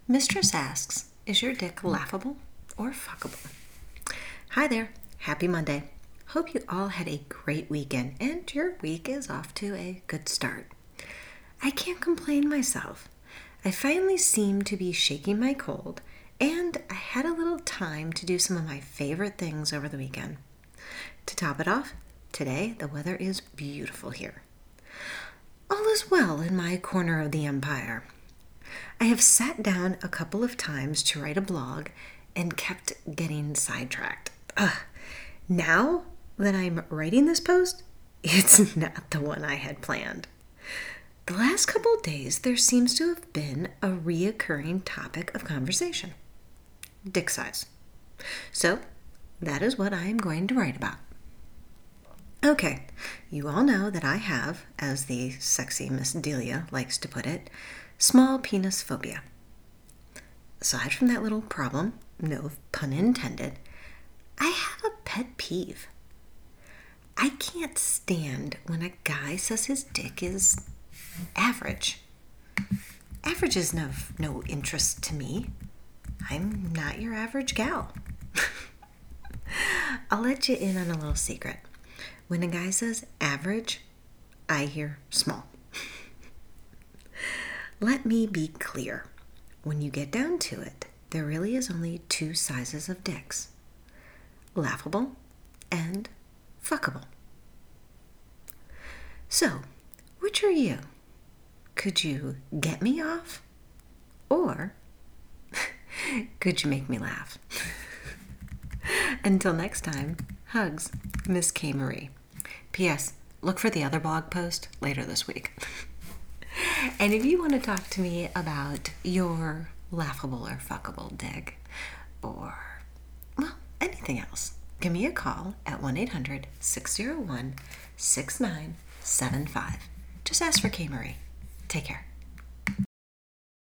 Mistress asks, is your dick laughable or fuckable? Hi there. Happy Monday. Hope you all had a great weekend and your week is off to a good start. I can't complain myself. I finally seem to be shaking my cold and I had a little time to do some of my favorite things over the weekend. To top it off, today the weather is beautiful here. All is well in my corner of the empire. I have sat down a couple of times to write a blog and kept getting sidetracked. Now that I'm writing this post, it's not the one I had planned. The last couple of days, there seems to have been a reoccurring topic of conversation. Dick size. So, that is what I am going to write about. Okay, you all know that I have, as the sexy Miss Delia likes to put it, small penis phobia. Aside from that little problem, no pun intended, I have a pet peeve. I can't stand when a guy says his dick is average. Average is of no interest to me. I'm not your average gal. I'll let you in on a little secret. When a guy says average, I hear small. Let me be clear. When you get down to it, there really is only two sizes of dicks. Laughable and fuckable. So, which are you? Could you get me off? Or could you make me laugh? Until next time, hugs, Miss K. Marie. P.S. Look for the other blog post later this week. And if you want to talk to me about your laughable or fuckable dick, or, well, anything else, give me a call at 1-800-601-6975. Just ask for K. Marie. Take care.